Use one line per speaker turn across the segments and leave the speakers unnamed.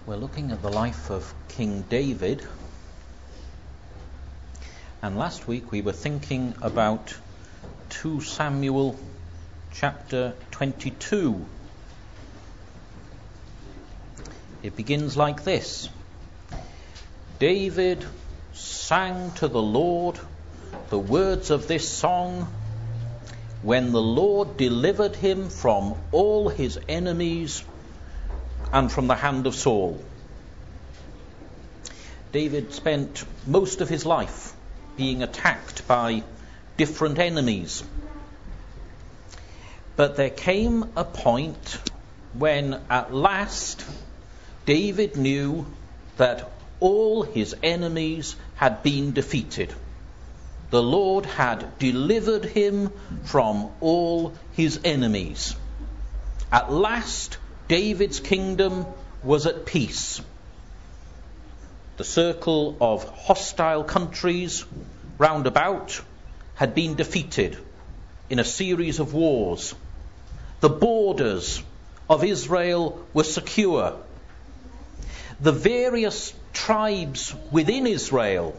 We're looking at the life of King David, and last week we were thinking about 2 Samuel chapter 22. It begins like this: David sang to the Lord the words of this song when the Lord delivered him from all his enemies and from the hand of Saul. David spent most of his life being attacked by different enemies. But there came a point when at last David knew that all his enemies had been defeated. The Lord had delivered him from all his enemies. At last, David's kingdom was at peace. The circle of hostile countries round about had been defeated in a series of wars. The borders of Israel were secure. The various tribes within Israel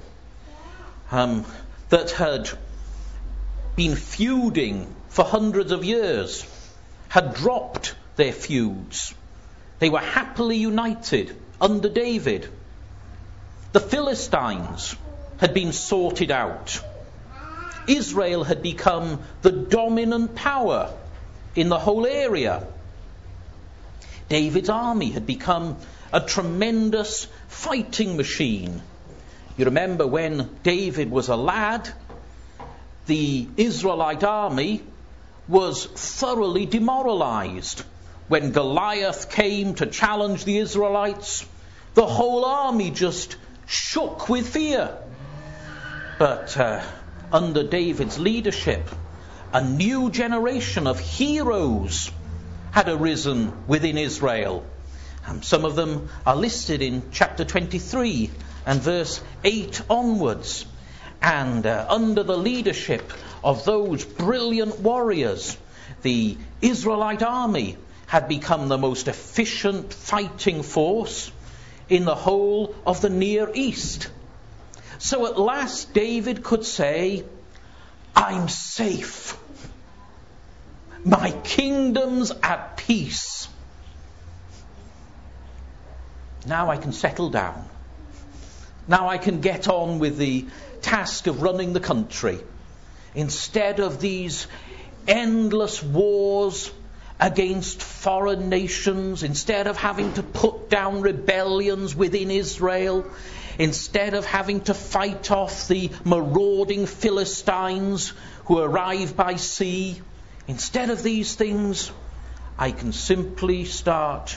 that had been feuding for hundreds of years had dropped their feuds. They were happily united under David. The Philistines had been sorted out. Israel had become the dominant power in the whole area. David's army had become a tremendous fighting machine. You remember when David was a lad, the Israelite army was thoroughly demoralized. When Goliath came to challenge the Israelites, the whole army just shook with fear. But under David's leadership, a new generation of heroes had arisen within Israel. Some of them are listed in chapter 23 and verse 8 onwards. And under the leadership of those brilliant warriors, the Israelite army had become the most efficient fighting force in the whole of the Near East. So at last David could say, I'm safe. My kingdom's at peace. Now I can settle down. Now I can get on with the task of running the country. Instead of these endless wars against foreign nations, instead of having to put down rebellions within Israel, instead of having to fight off the marauding Philistines who arrive by sea, instead of these things, I can simply start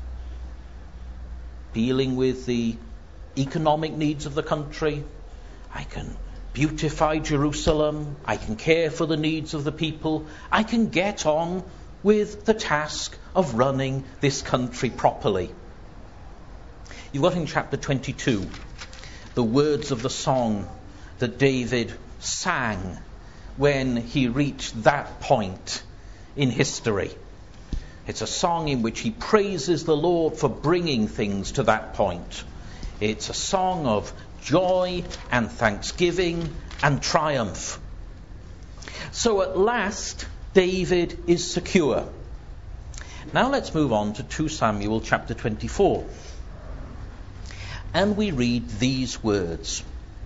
dealing with the economic needs of the country. I can beautify Jerusalem. I can care for the needs of the people. I can get on with the task of running this country properly. You've got in chapter 22 the words of the song that David sang when he reached that point in history. It's a song in which he praises the Lord for bringing things to that point. It's a song of joy and thanksgiving and triumph. So at last, David is secure. Now let's move on to 2 Samuel chapter 24. And we read these words.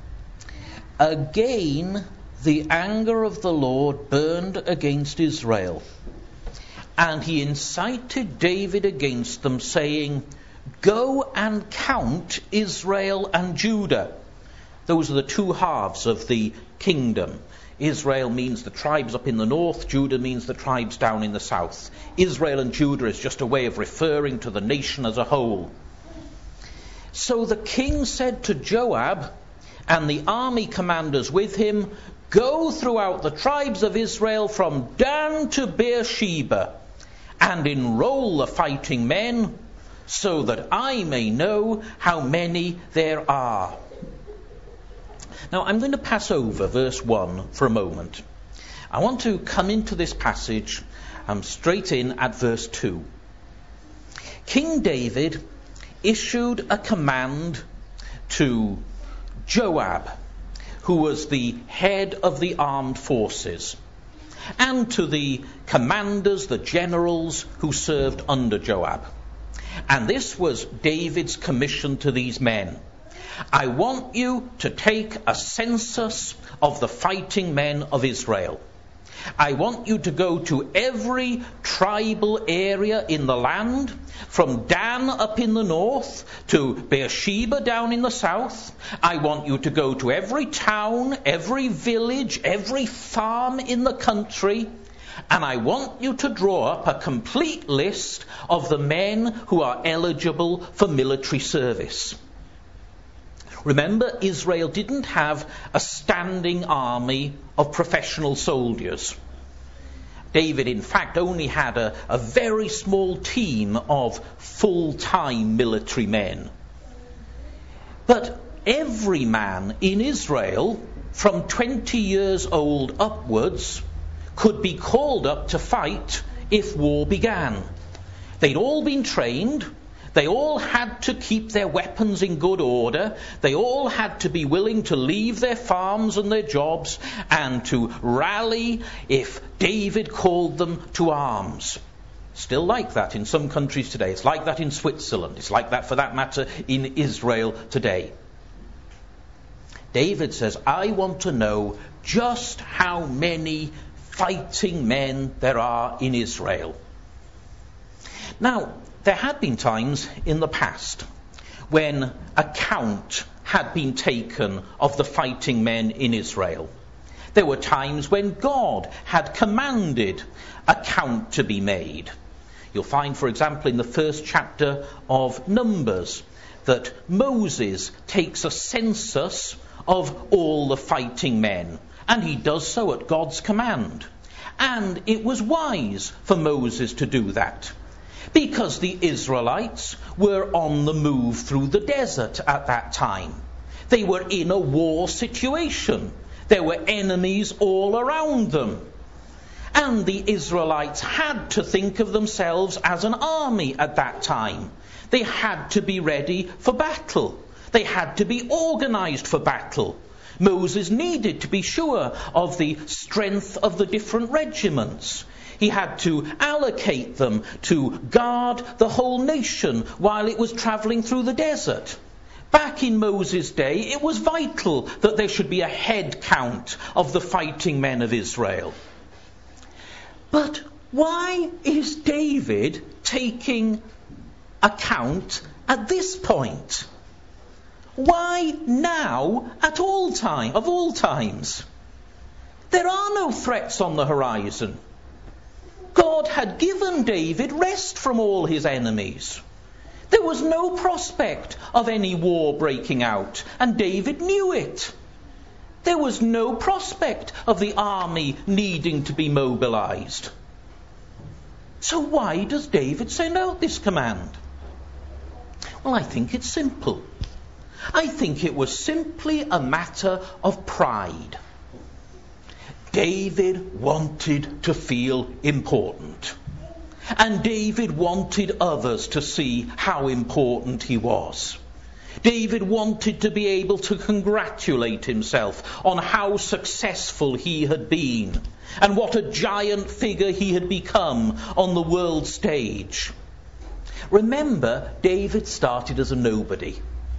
Again, the anger of the Lord burned against Israel, and he incited David against them, saying, Go and count Israel and Judah. Those are the two halves of the kingdom. Israel means the tribes up in the north. Judah means the tribes down in the south. Israel and Judah is just a way of referring to the nation as a whole. So the king said to Joab and the army commanders with him, Go throughout the tribes of Israel from Dan to Beersheba, and enroll the fighting men, so that I may know how many there are. Now I'm going to pass over verse 1 for a moment. I want to come into this passage straight in at verse 2. King David issued a command to Joab, who was the head of the armed forces, and to the commanders, the generals who served under Joab. And this was David's commission to these men. I want you to take a census of the fighting men of Israel. I want you to go to every tribal area in the land, from Dan up in the north to Beersheba down in the south. I want you to go to every town, every village, every farm in the country, and I want you to draw up a complete list of the men who are eligible for military service. Remember, Israel didn't have a standing army of professional soldiers. David, in fact, only had a very small team of full-time military men. But every man in Israel, from 20 years old upwards, could be called up to fight if war began. They'd all been trained. They all had to keep their weapons in good order. They all had to be willing to leave their farms and their jobs and to rally if David called them to arms. Still like that in some countries today. It's like that in Switzerland. It's like that, for that matter, in Israel today. David says, I want to know just how many fighting men there are in Israel. Now, there had been times in the past when a count had been taken of the fighting men in Israel. There were times when God had commanded a count to be made. You'll find, for example, in the first chapter of Numbers, that Moses takes a census of all the fighting men, and he does so at God's command. And it was wise for Moses to do that, because the Israelites were on the move through the desert at that time. They were in a war situation. There were enemies all around them. And the Israelites had to think of themselves as an army at that time. They had to be ready for battle. They had to be organized for battle. Moses needed to be sure of the strength of the different regiments. He had to allocate them to guard the whole nation while it was travelling through the desert. Back in Moses' day, it was vital that there should be a head count of the fighting men of Israel. But why is David taking account at this point? Why now of all times? There are no threats on the horizon. God had given David rest from all his enemies. There was no prospect of any war breaking out, and David knew it. There was no prospect of the army needing to be mobilized. So why does David send out this command? Well, I think it's simple. I think it was simply a matter of pride. David wanted to feel important. And David wanted others to see how important he was. David wanted to be able to congratulate himself on how successful he had been and what a giant figure he had become on the world stage. Remember, David started as a nobody.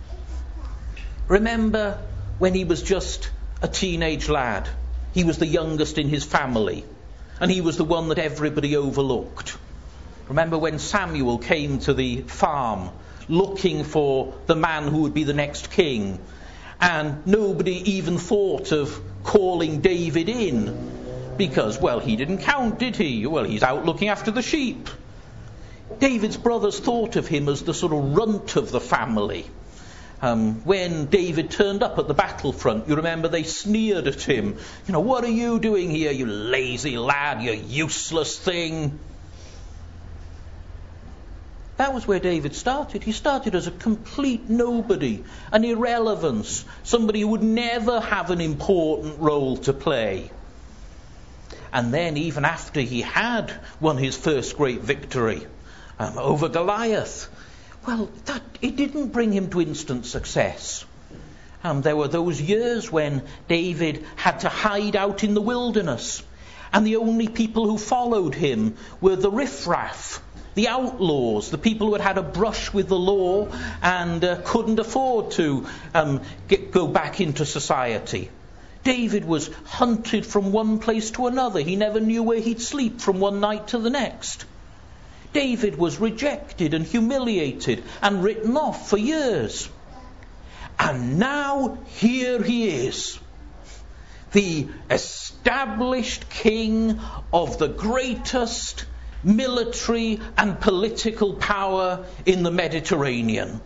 Remember when he was just a teenage lad. He was the youngest in his family, and he was the one that everybody overlooked. Remember when Samuel came to the farm looking for the man who would be the next king, and nobody even thought of calling David in because, well, he didn't count, did he? Well, he's out looking after the sheep. David's brothers thought of him as the sort of runt of the family. When David turned up at the battlefront, you remember they sneered at him. What are you doing here, you lazy lad, you useless thing? That was where David started. He started as a complete nobody, an irrelevance, somebody who would never have an important role to play. And then, even after he had won his first great victory over Goliath, Well, it didn't bring him to instant success. There were those years when David had to hide out in the wilderness, and the only people who followed him were the riffraff, the outlaws, the people who had had a brush with the law and couldn't afford to go back into society. David was hunted from one place to another. He never knew where he'd sleep from one night to the next. David was rejected and humiliated and written off for years. And now here he is, the established king of the greatest military and political power in the Mediterranean.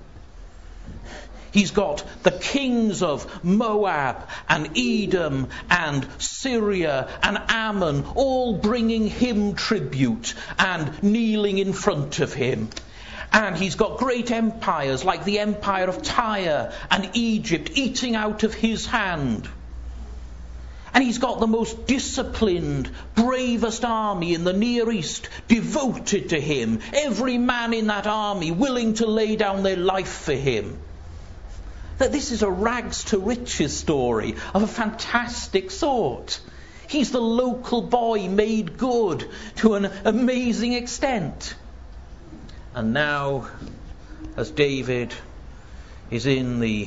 He's got the kings of Moab and Edom and Syria and Ammon all bringing him tribute and kneeling in front of him. And he's got great empires like the empire of Tyre and Egypt eating out of his hand. And he's got the most disciplined, bravest army in the Near East devoted to him. Every man in that army willing to lay down their life for him. That this is a rags to riches story of a fantastic sort. He's the local boy made good to an amazing extent. And now, as David is in the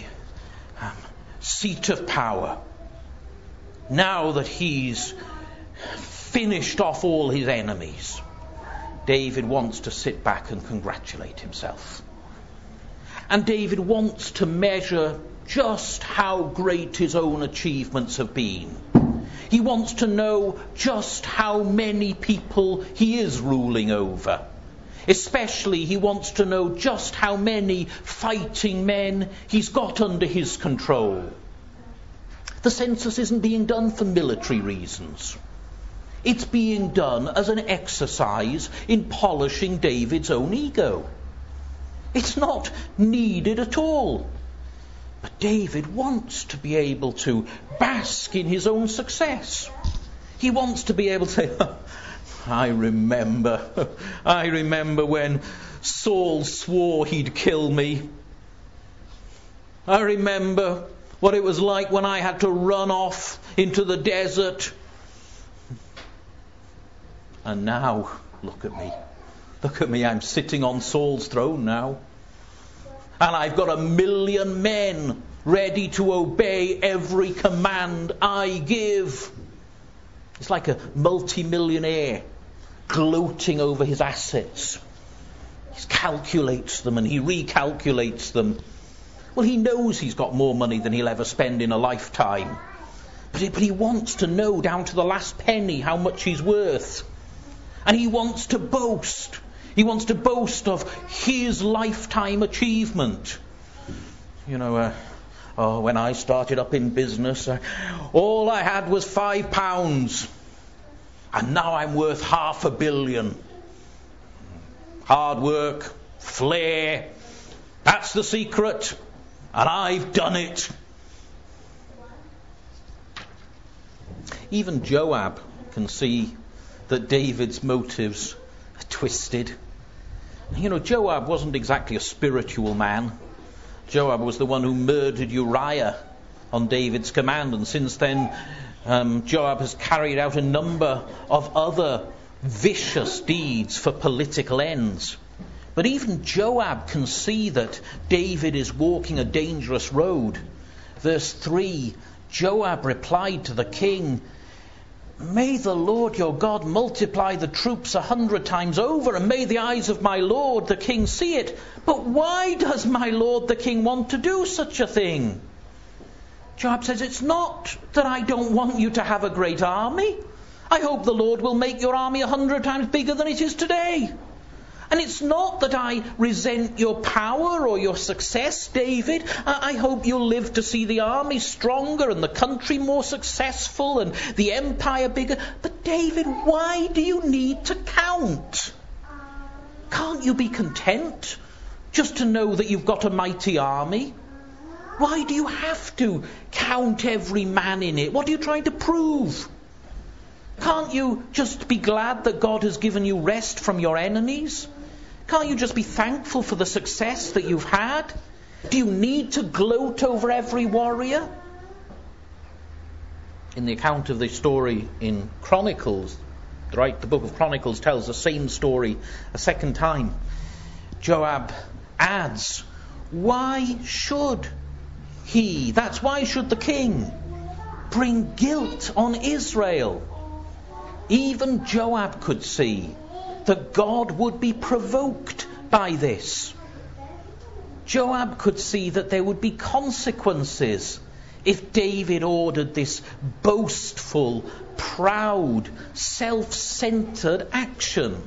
seat of power, now that he's finished off all his enemies, David wants to sit back and congratulate himself. And David wants to measure just how great his own achievements have been. He wants to know just how many people he is ruling over. Especially, he wants to know just how many fighting men he's got under his control. The census isn't being done for military reasons. It's being done as an exercise in polishing David's own ego. It's not needed at all. But David wants to be able to bask in his own success. He wants to be able to say, I remember when Saul swore he'd kill me. I remember what it was like when I had to run off into the desert. And now, look at me. Look at me, I'm sitting on Saul's throne now. And I've got 1,000,000 men ready to obey every command I give. It's like a multi-millionaire gloating over his assets. He calculates them and he recalculates them. Well, he knows he's got more money than he'll ever spend in a lifetime. But he wants to know down to the last penny how much he's worth. And he wants to boast. He wants to boast of his lifetime achievement. You know, when I started up in business, all I had was £5. And now I'm worth $500 million. Hard work, flair, that's the secret. And I've done it. Even Joab can see that David's motives are twisted. You know, Joab wasn't exactly a spiritual man. Joab was the one who murdered Uriah on David's command, and since then Joab has carried out a number of other vicious deeds for political ends. But even Joab can see that David is walking a dangerous road. Verse 3, Joab replied to the king, "May the Lord your God multiply the troops 100 times over, and may the eyes of my lord the king see it. But why does my lord the king want to do such a thing?" Joab says, "It's not that I don't want you to have a great army. I hope the Lord will make your army 100 times bigger than it is today. And it's not that I resent your power or your success, David. I hope you'll live to see the army stronger and the country more successful and the empire bigger. But David, why do you need to count? Can't you be content just to know that you've got a mighty army? Why do you have to count every man in it? What are you trying to prove? Can't you just be glad that God has given you rest from your enemies? Can't you just be thankful for the success that you've had? Do you need to gloat over every warrior? In the account of the story in Chronicles, right, the book of Chronicles tells the same story a second time. Joab adds, why should the king bring guilt on Israel? Even Joab could see that God would be provoked by this. Joab could see that there would be consequences if David ordered this boastful, proud, self-centered action.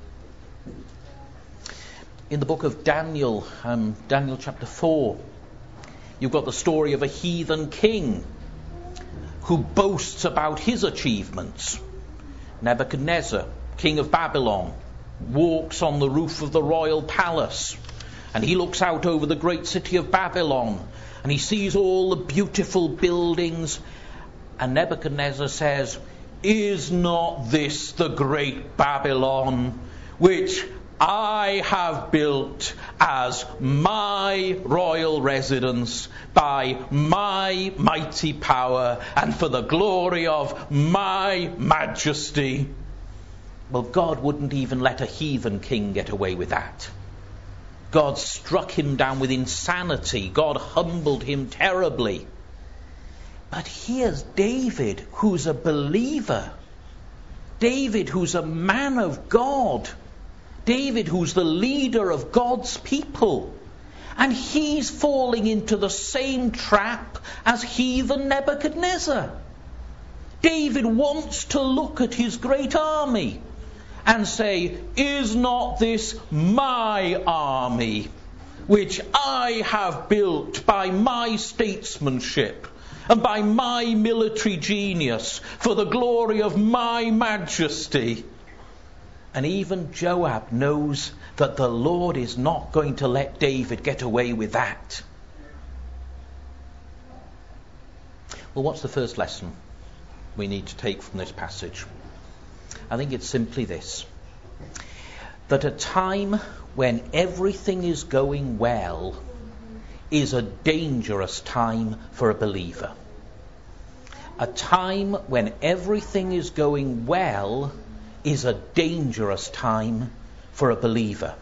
In the book of Daniel, Daniel chapter 4, you've got the story of a heathen king who boasts about his achievements. Nebuchadnezzar, king of Babylon, walks on the roof of the royal palace, and he looks out over the great city of Babylon, and he sees all the beautiful buildings, and Nebuchadnezzar says, is not this the great Babylon, which I have built as my royal residence by my mighty power and for the glory of my majesty? Well, God wouldn't even let a heathen king get away with that. God struck him down with insanity. God humbled him terribly. But here's David, who's a believer. David, who's a man of God. David, who's the leader of God's people. And he's falling into the same trap as heathen Nebuchadnezzar. David wants to look at his great army and say, is not this my army, which I have built by my statesmanship and by my military genius for the glory of my majesty? And even Joab knows that the Lord is not going to let David get away with that. Well, what's the first lesson we need to take from this passage? I think it's simply this: that a time when everything is going well is a dangerous time for a believer. A time when everything is going well is a dangerous time for a believer.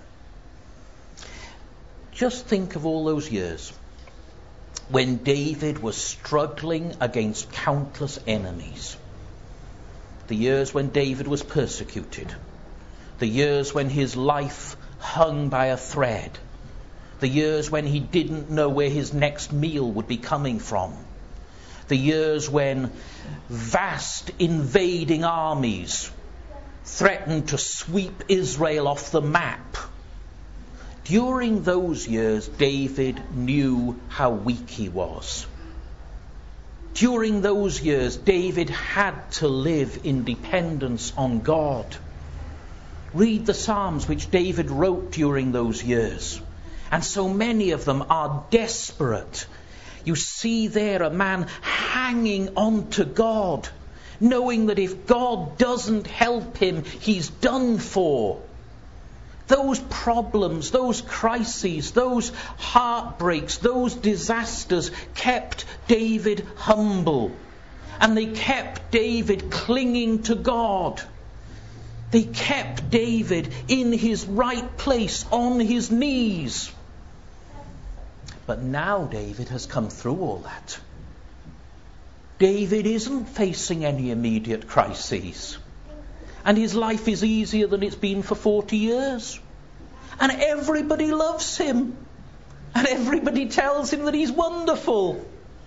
Just think of all those years when David was struggling against countless enemies. The years when David was persecuted. The years when his life hung by a thread. The years when he didn't know where his next meal would be coming from. The years when vast invading armies threatened to sweep Israel off the map. During those years, David knew how weak he was. During those years, David had to live in dependence on God. Read the Psalms which David wrote during those years. And so many of them are desperate. You see there a man hanging on to God, knowing that if God doesn't help him, he's done for. Those problems, those crises, those heartbreaks, those disasters kept David humble. And they kept David clinging to God. They kept David in his right place, on his knees. But now David has come through all that. David isn't facing any immediate crises. And his life is easier than it's been for 40 years. And everybody loves him. And everybody tells him that he's wonderful.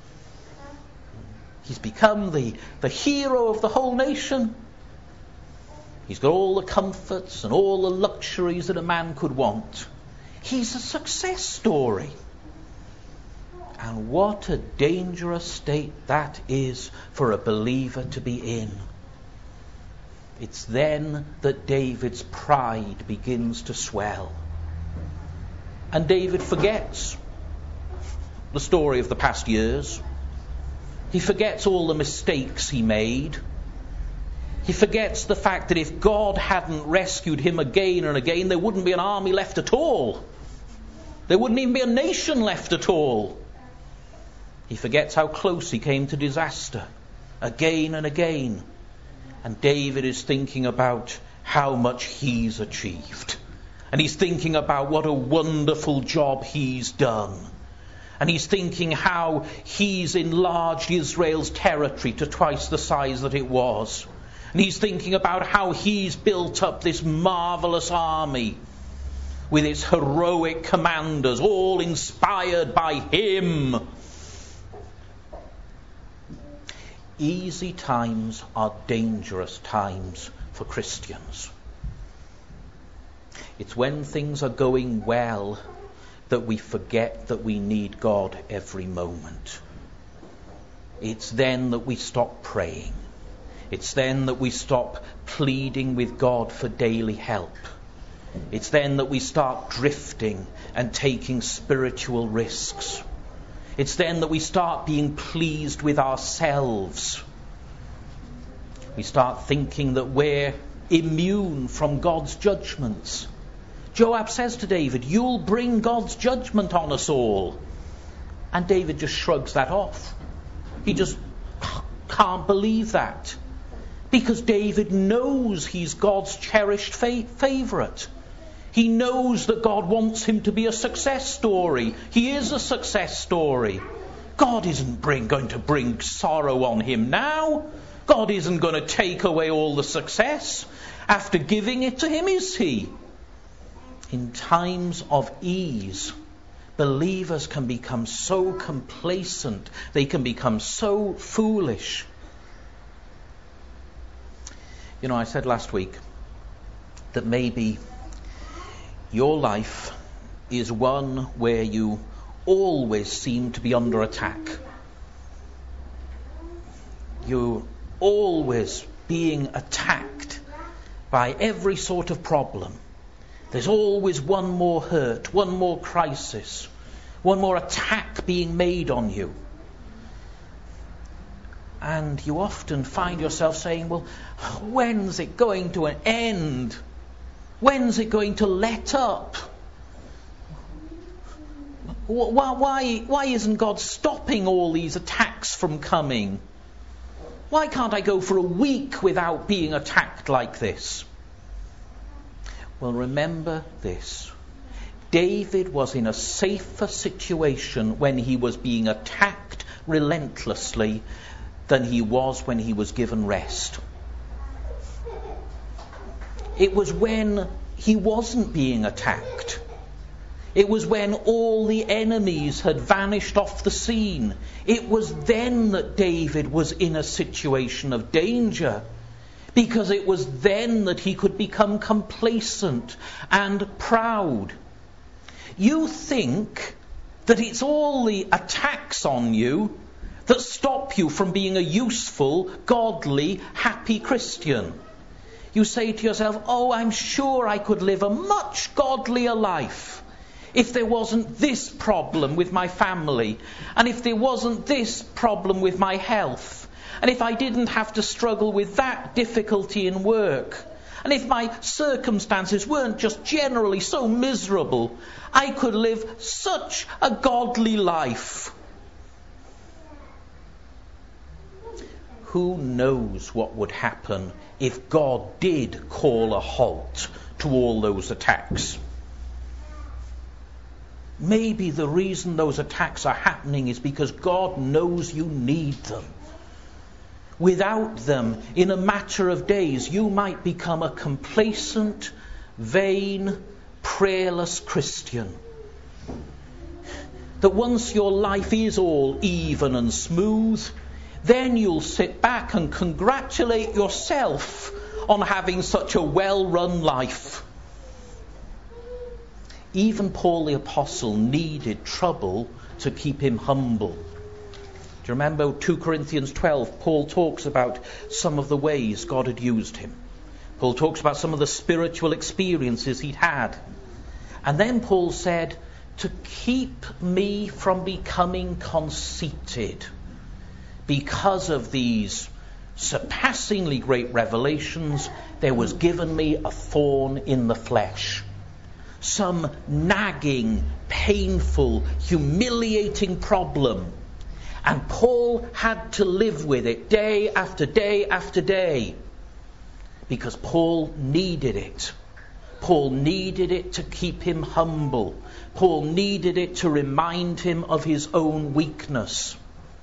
He's become the hero of the whole nation. He's got all the comforts and all the luxuries that a man could want. He's a success story. And what a dangerous state that is for a believer to be in. It's then that David's pride begins to swell. And David forgets the story of the past years. He forgets all the mistakes he made. He forgets the fact that if God hadn't rescued him again and again, there wouldn't be an army left at all. There wouldn't even be a nation left at all. He forgets how close he came to disaster again and again. And David is thinking about how much he's achieved. And he's thinking about what a wonderful job he's done. And he's thinking how he's enlarged Israel's territory to twice the size that it was. And he's thinking about how he's built up this marvelous army with its heroic commanders, all inspired by him. Easy times are dangerous times for Christians. It's when things are going well that we forget that we need God every moment. It's then that we stop praying. It's then that we stop pleading with God for daily help. It's then that we start drifting and taking spiritual risks. It's then that we start being pleased with ourselves. We start thinking that we're immune from God's judgments. Joab says to David, "You'll bring God's judgment on us all." And David just shrugs that off. He just can't believe that. Because David knows he's God's cherished favourite. He knows that God wants him to be a success story. He is a success story. God isn't going to bring sorrow on him now. God isn't going to take away all the success after giving it to him, is he? In times of ease, believers can become so complacent. They can become so foolish. You know, I said last week that maybe your life is one where you always seem to be under attack. You're always being attacked by every sort of problem. There's always one more hurt, one more crisis, one more attack being made on you. And you often find yourself saying, well, when's it going to end? When's it going to let up? Why isn't God stopping all these attacks from coming? Why can't I go for a week without being attacked like this? Well, remember this. David was in a safer situation when he was being attacked relentlessly than he was when he was given rest. It was when he wasn't being attacked. It was when all the enemies had vanished off the scene. It was then that David was in a situation of danger, because it was then that he could become complacent and proud. You think that it's all the attacks on you that stop you from being a useful, godly, happy Christian. You say to yourself, oh, I'm sure I could live a much godlier life if there wasn't this problem with my family, and if there wasn't this problem with my health, and if I didn't have to struggle with that difficulty in work, and if my circumstances weren't just generally so miserable, I could live such a godly life. Who knows what would happen if God did call a halt to all those attacks? Maybe the reason those attacks are happening is because God knows you need them. Without them, in a matter of days, you might become a complacent, vain, prayerless Christian. That once your life is all even and smooth, then you'll sit back and congratulate yourself on having such a well-run life. Even Paul the Apostle needed trouble to keep him humble. Do you remember 2 Corinthians 12? Paul talks about some of the ways God had used him. Paul talks about some of the spiritual experiences he'd had. And then Paul said, to keep me from becoming conceited because of these surpassingly great revelations, there was given me a thorn in the flesh. Some nagging, painful, humiliating problem. And Paul had to live with it day after day after day. Because Paul needed it. Paul needed it to keep him humble. Paul needed it to remind him of his own weakness.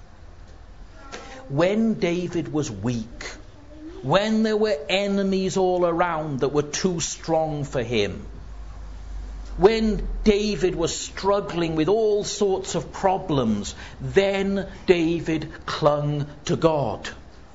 When David was weak, when there were enemies all around that were too strong for him, when David was struggling with all sorts of problems, then David clung to God.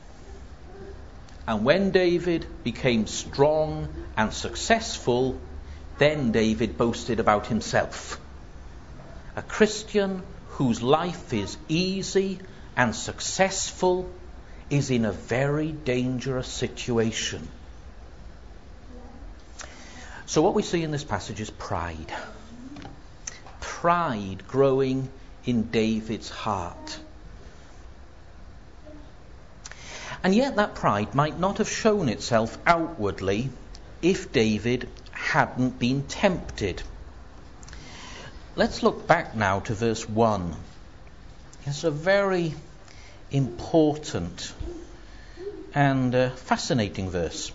And when David became strong and successful, then David boasted about himself. A Christian whose life is easy and successful is in a very dangerous situation. So what we see in this passage is pride. Pride growing in David's heart. And yet that pride might not have shown itself outwardly if David hadn't been tempted. Let's look back now to verse 1. It's a very important and fascinating verse.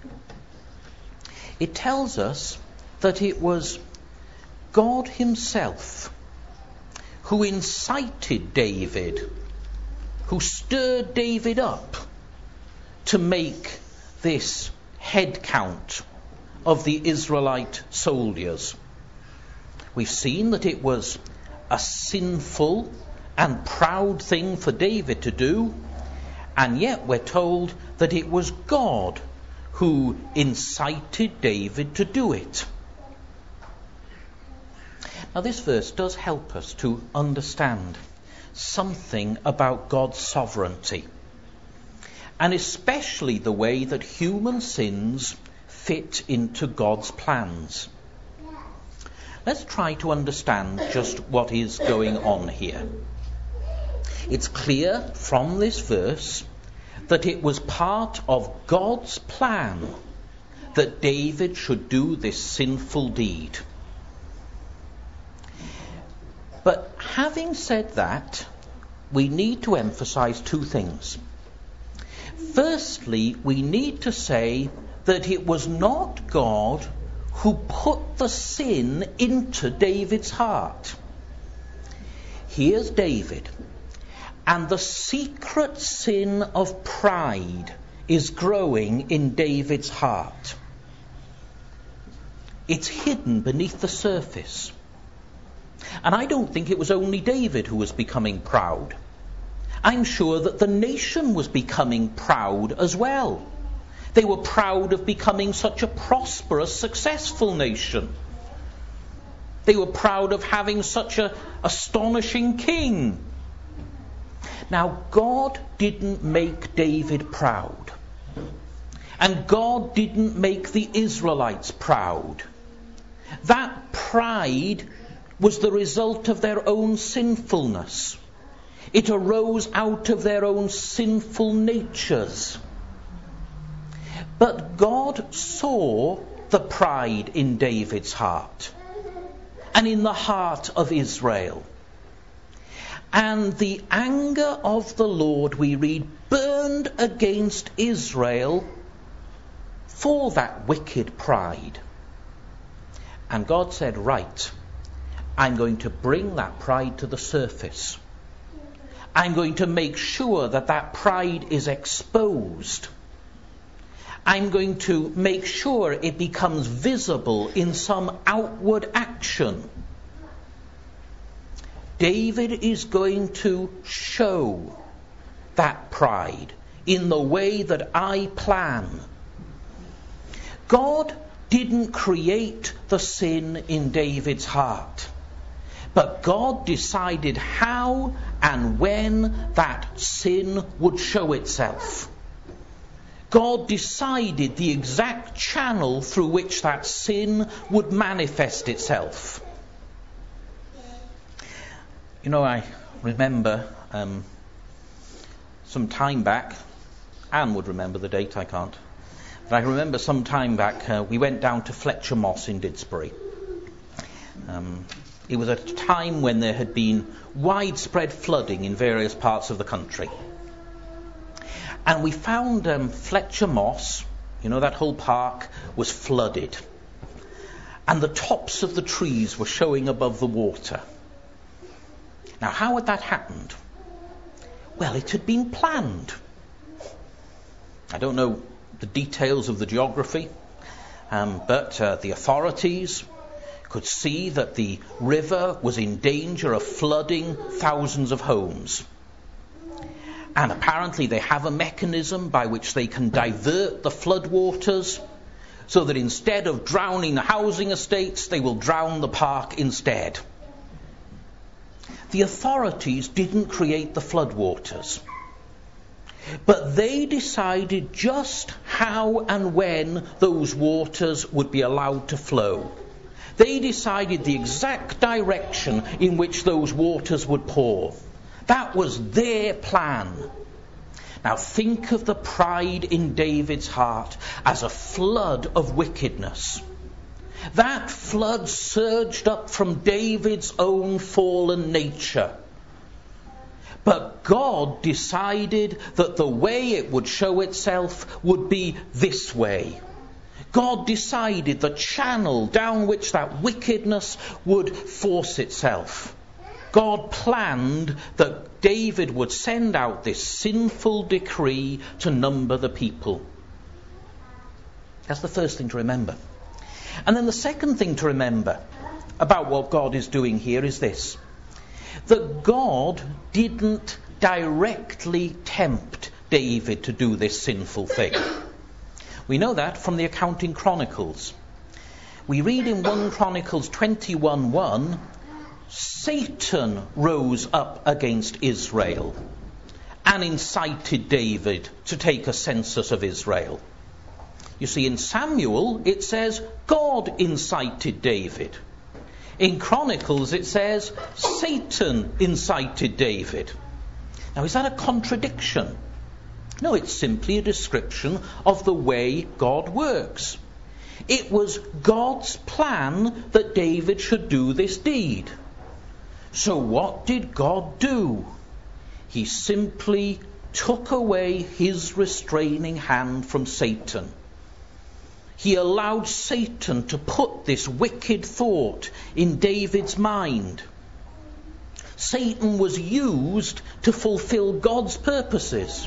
It tells us that it was God himself who incited David, who stirred David up to make this head count of the Israelite soldiers. We've seen that it was a sinful and proud thing for David to do, and yet we're told that it was God who incited David to do it. Now this verse does help us to understand something about God's sovereignty, and especially the way that human sins fit into God's plans. Let's try to understand just what is going on here. It's clear from this verse that it was part of God's plan that David should do this sinful deed. But having said that, we need to emphasize two things. Firstly, we need to say that it was not God who put the sin into David's heart. Here's David, and the secret sin of pride is growing in David's heart. It's hidden beneath the surface. And I don't think it was only David who was becoming proud. I'm sure that the nation was becoming proud as well. They were proud of becoming such a prosperous, successful nation. They were proud of having such an astonishing king. Now, God didn't make David proud. And God didn't make the Israelites proud. That pride was the result of their own sinfulness. It arose out of their own sinful natures. But God saw the pride in David's heart and in the heart of Israel. And the anger of the Lord, we read, burned against Israel for that wicked pride. And God said, right, I'm going to bring that pride to the surface. I'm going to make sure that that pride is exposed. I'm going to make sure it becomes visible in some outward action. David is going to show that pride in the way that I plan. God didn't create the sin in David's heart, but God decided how and when that sin would show itself. God decided the exact channel through which that sin would manifest itself. You know, I remember some time back, Anne would remember the date, I can't. But I remember some time back we went down to Fletcher Moss in Didsbury. It was at a time when there had been widespread flooding in various parts of the country. And we found Fletcher Moss, that whole park, was flooded. And the tops of the trees were showing above the water. Now, how had that happened? Well, it had been planned. I don't know the details of the geography, but the authorities could see that the river was in danger of flooding thousands of homes. And apparently they have a mechanism by which they can divert the floodwaters so that instead of drowning the housing estates, they will drown the park instead. The authorities didn't create the floodwaters, but they decided just how and when those waters would be allowed to flow. They decided the exact direction in which those waters would pour. That was their plan. Now think of the pride in David's heart as a flood of wickedness. That flood surged up from David's own fallen nature. But God decided that the way it would show itself would be this way. God decided the channel down which that wickedness would force itself. God planned that David would send out this sinful decree to number the people. That's the first thing to remember. And then the second thing to remember about what God is doing here is this: that God didn't directly tempt David to do this sinful thing. We know that from the account in Chronicles. We read in 1 Chronicles 21:1, Satan rose up against Israel and incited David to take a census of Israel. You see, in Samuel it says God incited David. In Chronicles it says Satan incited David. Now, is that a contradiction? No, it's simply a description of the way God works. It was God's plan that David should do this deed. So what did God do? He simply took away his restraining hand from Satan. He allowed Satan to put this wicked thought in David's mind. Satan was used to fulfill God's purposes.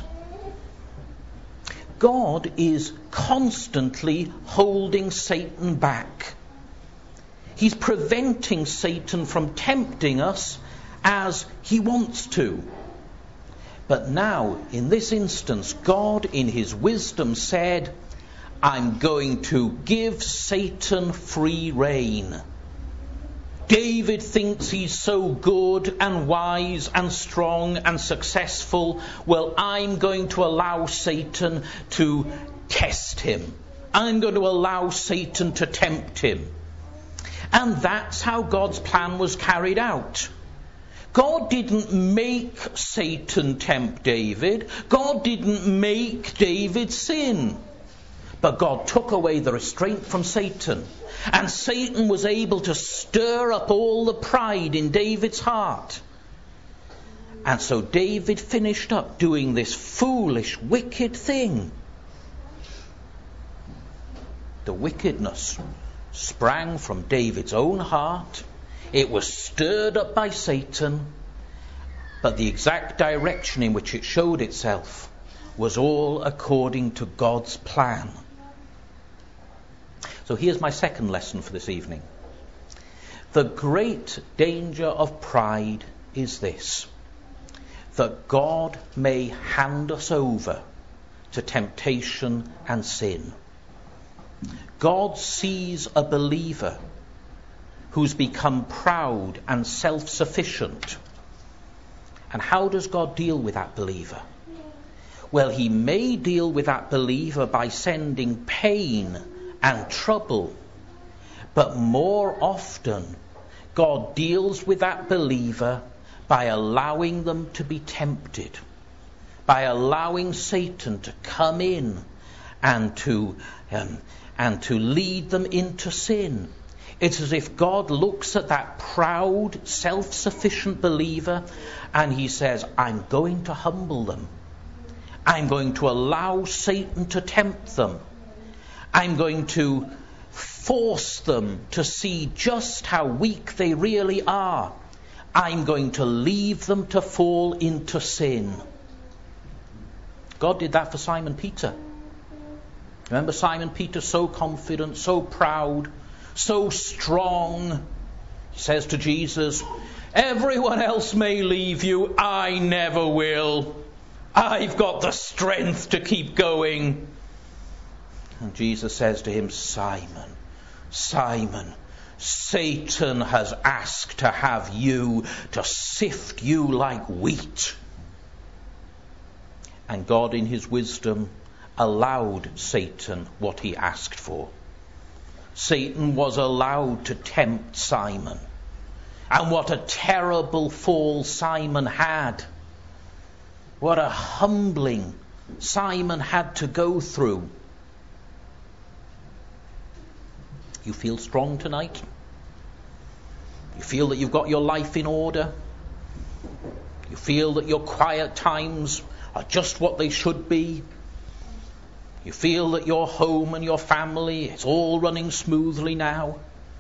God is constantly holding Satan back. He's preventing Satan from tempting us as he wants to. But now, in this instance, God in his wisdom said, I'm going to give Satan free rein. David thinks he's so good and wise and strong and successful. Well, I'm going to allow Satan to test him. I'm going to allow Satan to tempt him. And that's how God's plan was carried out. God didn't make Satan tempt David. God didn't make David sin. But God took away the restraint from Satan. And Satan was able to stir up all the pride in David's heart. And so David finished up doing this foolish, wicked thing. The wickedness sprang from David's own heart. It was stirred up by Satan. But the exact direction in which it showed itself was all according to God's plan. So here's my second lesson for this evening. The great danger of pride is this: that God may hand us over to temptation and sin. God sees a believer who's become proud and self-sufficient. And how does God deal with that believer? Well, he may deal with that believer by sending pain and trouble, but more often God deals with that believer by allowing them to be tempted, by allowing Satan to come in and to lead them into sin. It's as if God looks at that proud, self-sufficient believer and he says, I'm going to humble them. I'm going to allow Satan to tempt them. I'm going to force them to see just how weak they really are. I'm going to leave them to fall into sin. God did that for Simon Peter. Remember Simon Peter, so confident, so proud, so strong. He says to Jesus, everyone else may leave you, I never will. I've got the strength to keep going. And Jesus says to him, Simon, Simon, Satan has asked to have you, to sift you like wheat. And God in his wisdom allowed Satan what he asked for. Satan was allowed to tempt Simon. And what a terrible fall Simon had. What a humbling Simon had to go through. You feel strong tonight? You feel that you've got your life in order? You feel that your quiet times are just what they should be? You feel that your home and your family, it's all running smoothly now?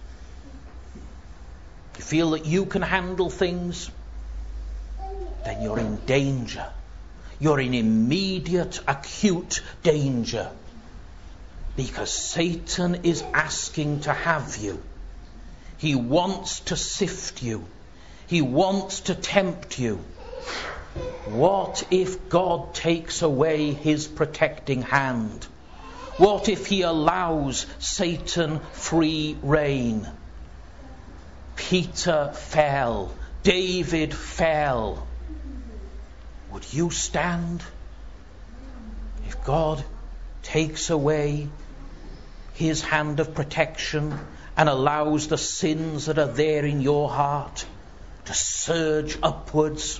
You feel that you can handle things? Then you're in danger. You're in immediate, acute danger. Because Satan is asking to have you. He wants to sift you. He wants to tempt you. What if God takes away his protecting hand? What if he allows Satan free rein? Peter fell. David fell. Would you stand? If God takes away his hand of protection and allows the sins that are there in your heart to surge upwards.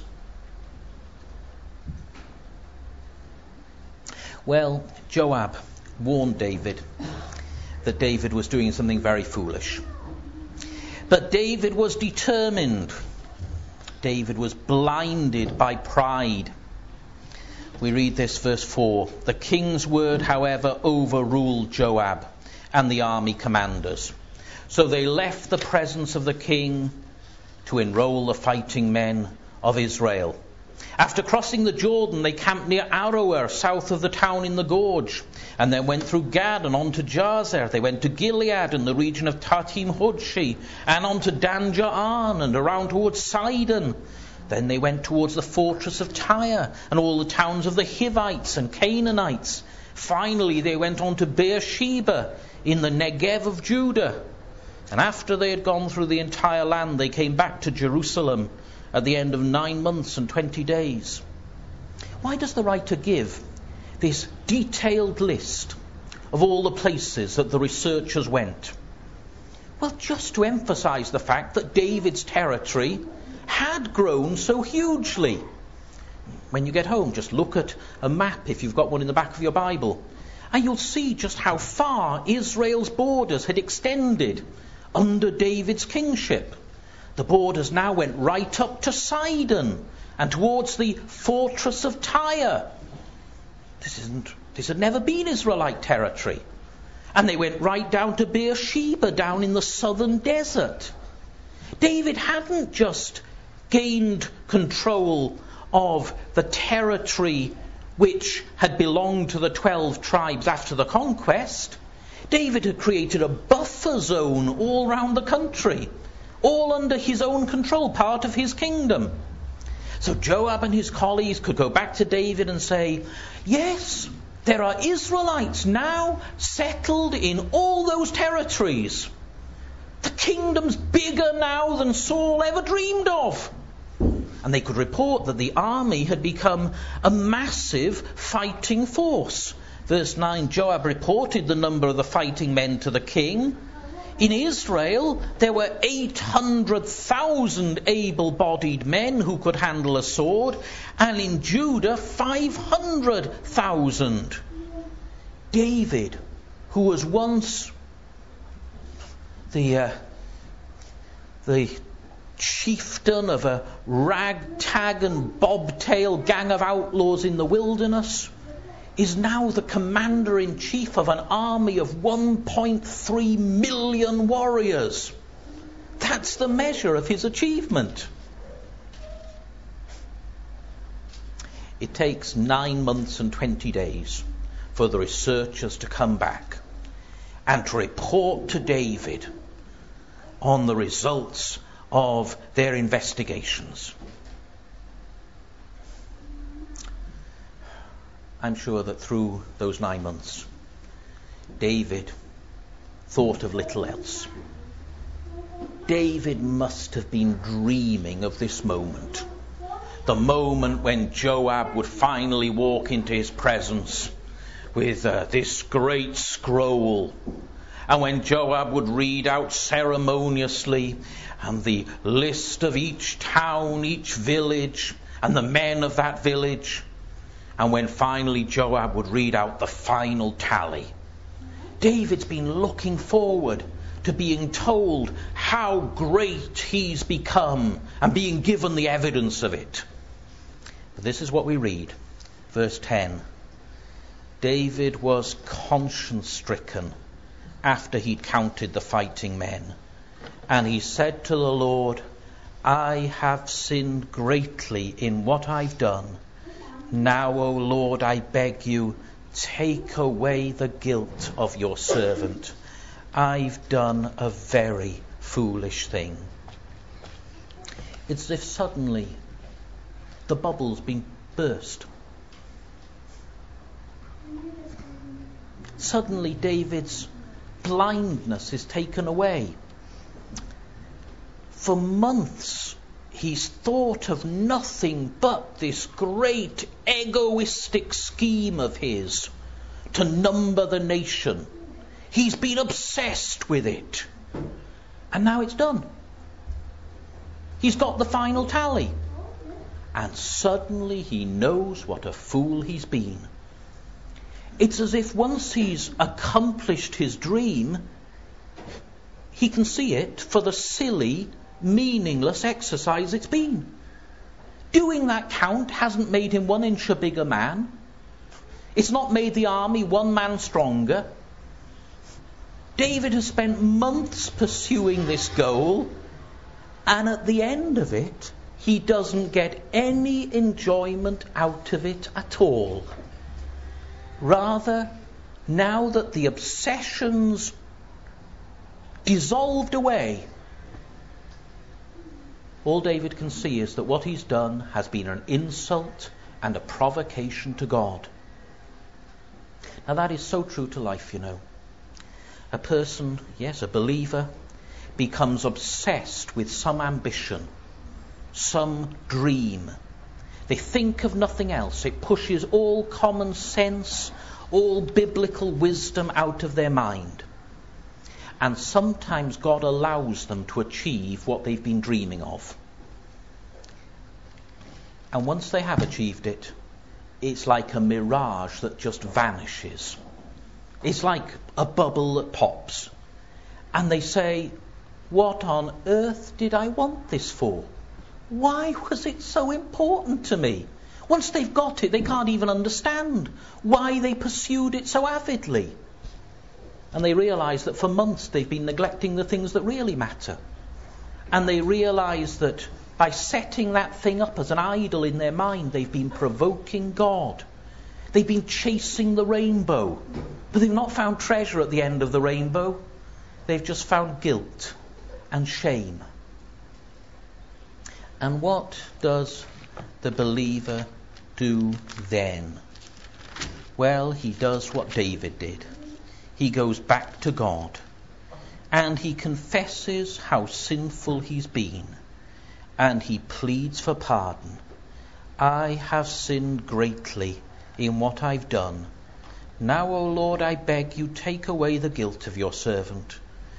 Well, Joab warned David that David was doing something very foolish. But David was determined. David was blinded by pride. We read this, verse 4. The king's word, however, overruled Joab and the army commanders. So they left the presence of the king to enroll the fighting men of Israel. After crossing the Jordan, they camped near Aroer, south of the town in the gorge, and then went through Gad and on to Jazer. They went to Gilead in the region of Tahtim Hodshi, and on to Dan Ja'an and around towards Sidon. Then they went towards the fortress of Tyre and all the towns of the Hivites and Canaanites. Finally, they went on to Beersheba in the Negev of Judah. And after they had gone through the entire land, they came back to Jerusalem at the end of 9 months and 20 days. Why does the writer give this detailed list of all the places that the researchers went? Well, just to emphasize the fact that David's territory had grown so hugely. When you get home, just look at a map, if you've got one in the back of your Bible, and you'll see just how far Israel's borders had extended under David's kingship. The borders now went right up to Sidon and towards the fortress of Tyre. This had never been Israelite territory. And they went right down to Beersheba, down in the southern desert. David hadn't just gained control of the territory which had belonged to the 12 tribes after the conquest. David had created a buffer zone all around the country, all under his own control, part of his kingdom. So Joab and his colleagues could go back to David and say, yes, there are Israelites now settled in all those territories. The kingdom's bigger now than Saul ever dreamed of. And they could report that the army had become a massive fighting force. Verse 9, Joab reported the number of the fighting men to the king. In Israel, there were 800,000 able-bodied men who could handle a sword, and in Judah, 500,000. David, who was once the chieftain of a ragtag and bobtail gang of outlaws in the wilderness, is now the commander-in-chief of an army of 1.3 million warriors. That's the measure of his achievement. It takes 9 months and 20 days for the researchers to come back and to report to David on the results of their investigations. I'm sure that through those 9 months, David thought of little else. David must have been dreaming of this moment. The moment when Joab would finally walk into his presence with this great scroll. And when Joab would read out ceremoniously and the list of each town, each village, and the men of that village. And when finally Joab would read out the final tally. David's been looking forward to being told how great he's become and being given the evidence of it. But this is what we read. Verse 10. David was conscience-stricken after he'd counted the fighting men. And he said to the Lord, I have sinned greatly in what I've done. Now, O Lord, I beg you, take away the guilt of your servant. I've done a very foolish thing. It's as if suddenly the bubble's been burst. Suddenly David's blindness is taken away. For months he's thought of nothing but this great egoistic scheme of his to number the nation. He's been obsessed with it. And now it's done. He's got the final tally. And suddenly he knows what a fool he's been. It's as if once he's accomplished his dream, he can see it for the silly, meaningless exercise it's been. Doing that count hasn't made him 1 inch a bigger man. It's not made the army 1 man stronger. David has spent months pursuing this goal, and at the end of it, he doesn't get any enjoyment out of it at all. Rather, now that the obsession's dissolved away, all David can see is that what he's done has been an insult and a provocation to God. Now that is so true to life, you know. A person, yes, a believer, becomes obsessed with some ambition, some dream. They think of nothing else. It pushes all common sense, all biblical wisdom out of their mind. And sometimes God allows them to achieve what they've been dreaming of. And once they have achieved it, it's like a mirage that just vanishes. It's like a bubble that pops. And they say, what on earth did I want this for? Why was it so important to me? Once they've got it, they can't even understand why they pursued it so avidly. And they realise that for months they've been neglecting the things that really matter. And they realise that by setting that thing up as an idol in their mind, they've been provoking God. They've been chasing the rainbow, but they've not found treasure at the end of the rainbow. They've just found guilt and shame. And what does the believer do then? Well, he does what David did. He goes back to God and he confesses how sinful he's been, and he pleads for pardon. I have sinned greatly in what I've done. Now, O Lord, I beg you, take away the guilt of your servant.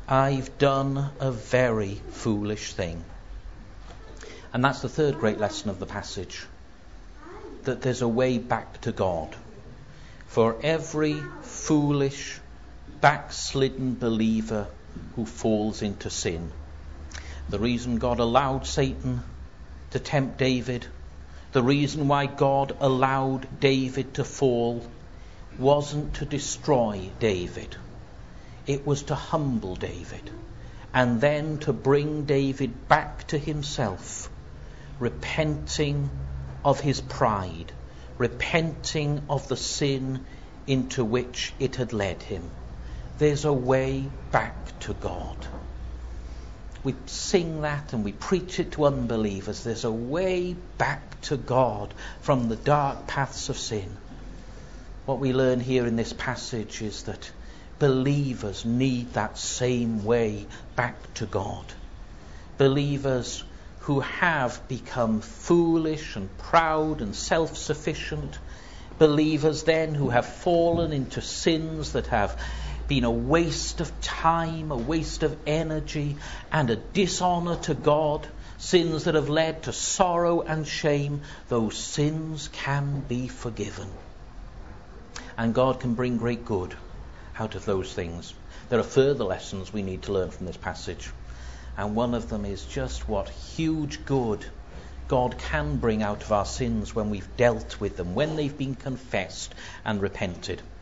I've done a very foolish thing. And that's the third great lesson of the passage, that there's a way back to God. For every foolish, backslidden believer who falls into sin. The reason God allowed Satan to tempt David, the reason why God allowed David to fall, wasn't to destroy David. It was to humble David, and then to bring David back to himself, repenting of his pride, repenting of the sin into which it had led him. There's a way back to God. We sing that and we preach it to unbelievers. There's a way back to God from the dark paths of sin. What we learn here in this passage is that believers need that same way back to God. Believers who have become foolish and proud and self-sufficient. Believers then who have fallen into sins that have been a waste of time, a waste of energy, and a dishonour to God. Sins that have led to sorrow and shame. Those sins can be forgiven. And God can bring great good out of those things. There are further lessons we need to learn from this passage. And one of them is just what huge good God can bring out of our sins when we've dealt with them, when they've been confessed and repented.